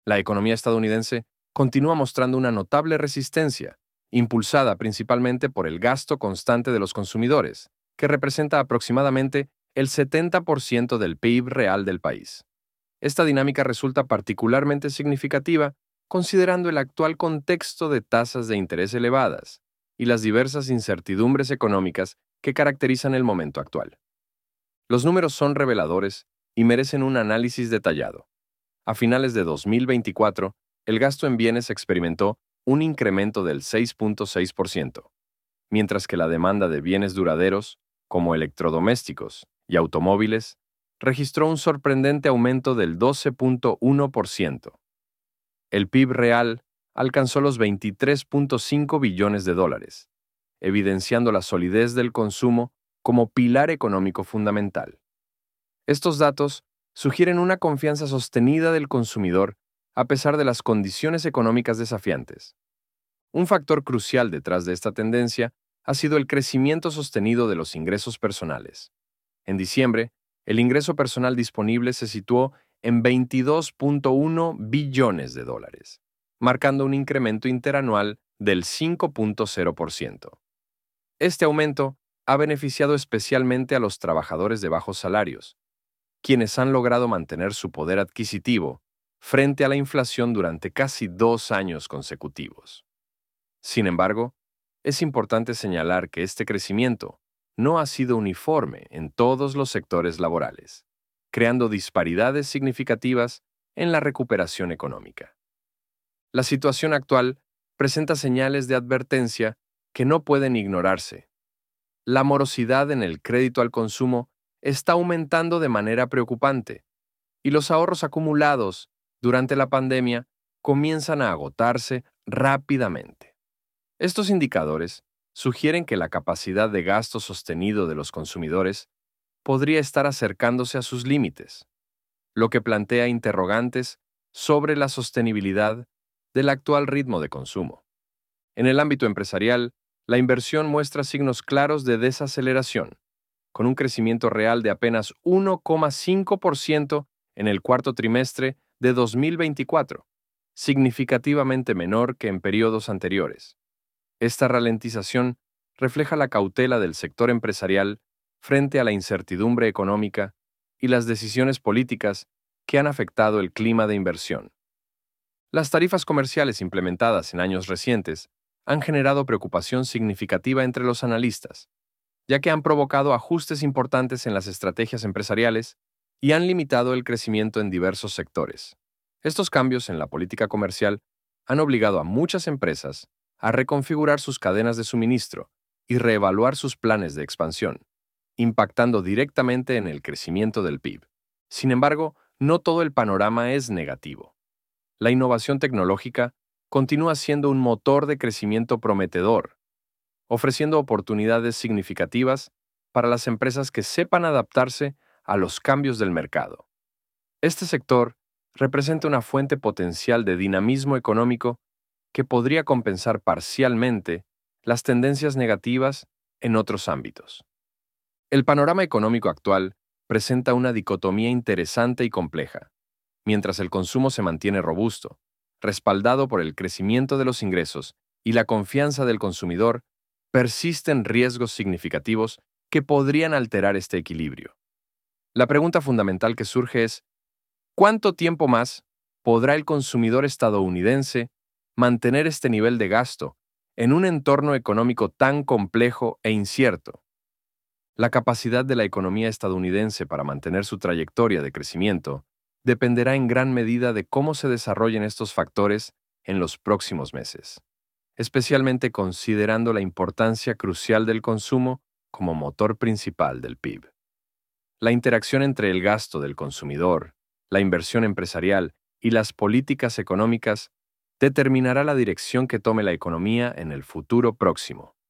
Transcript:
La economía estadounidense continúa mostrando una notable resistencia, impulsada principalmente por el gasto constante de los consumidores, que representa aproximadamente el 70% del PIB real del país. Esta dinámica resulta particularmente significativa considerando el actual contexto de tasas de interés elevadas y las diversas incertidumbres económicas que caracterizan el momento actual. Los números son reveladores y merecen un análisis detallado. A finales de 2024, el gasto en bienes experimentó un incremento del 6.6%, mientras que la demanda de bienes duraderos, como electrodomésticos y automóviles, registró un sorprendente aumento del 12.1%. El PIB real alcanzó los 23.5 billones de dólares, evidenciando la solidez del consumo como pilar económico fundamental. Estos datos sugieren una confianza sostenida del consumidor a pesar de las condiciones económicas desafiantes. Un factor crucial detrás de esta tendencia ha sido el crecimiento sostenido de los ingresos personales. En diciembre, el ingreso personal disponible se situó en 22.1 billones de dólares, marcando un incremento interanual del 5.0%. Este aumento ha beneficiado especialmente a los trabajadores de bajos salarios, quienes han logrado mantener su poder adquisitivo frente a la inflación durante casi 2 años consecutivos. Sin embargo, es importante señalar que este crecimiento no ha sido uniforme en todos los sectores laborales, creando disparidades significativas en la recuperación económica. La situación actual presenta señales de advertencia que no pueden ignorarse. La morosidad en el crédito al consumo está aumentando de manera preocupante, y los ahorros acumulados durante la pandemia comienzan a agotarse rápidamente. Estos indicadores sugieren que la capacidad de gasto sostenido de los consumidores podría estar acercándose a sus límites, lo que plantea interrogantes sobre la sostenibilidad del actual ritmo de consumo. En el ámbito empresarial, la inversión muestra signos claros de desaceleración, con un crecimiento real de apenas 1,5% en el cuarto trimestre de 2024, significativamente menor que en periodos anteriores. Esta ralentización refleja la cautela del sector empresarial frente a la incertidumbre económica y las decisiones políticas que han afectado el clima de inversión. Las tarifas comerciales implementadas en años recientes han generado preocupación significativa entre los analistas, ya que han provocado ajustes importantes en las estrategias empresariales y han limitado el crecimiento en diversos sectores. Estos cambios en la política comercial han obligado a muchas empresas a reconfigurar sus cadenas de suministro y reevaluar sus planes de expansión, impactando directamente en el crecimiento del PIB. Sin embargo, no todo el panorama es negativo. La innovación tecnológica continúa siendo un motor de crecimiento prometedor, ofreciendo oportunidades significativas para las empresas que sepan adaptarse a los cambios del mercado. Este sector representa una fuente potencial de dinamismo económico que podría compensar parcialmente las tendencias negativas en otros ámbitos. El panorama económico actual presenta una dicotomía interesante y compleja. Mientras el consumo se mantiene robusto, respaldado por el crecimiento de los ingresos y la confianza del consumidor, persisten riesgos significativos que podrían alterar este equilibrio. La pregunta fundamental que surge es, ¿cuánto tiempo más podrá el consumidor estadounidense mantener este nivel de gasto en un entorno económico tan complejo e incierto? La capacidad de la economía estadounidense para mantener su trayectoria de crecimiento dependerá en gran medida de cómo se desarrollen estos factores en los próximos meses, especialmente considerando la importancia crucial del consumo como motor principal del PIB. La interacción entre el gasto del consumidor, la inversión empresarial y las políticas económicas determinará la dirección que tome la economía en el futuro próximo.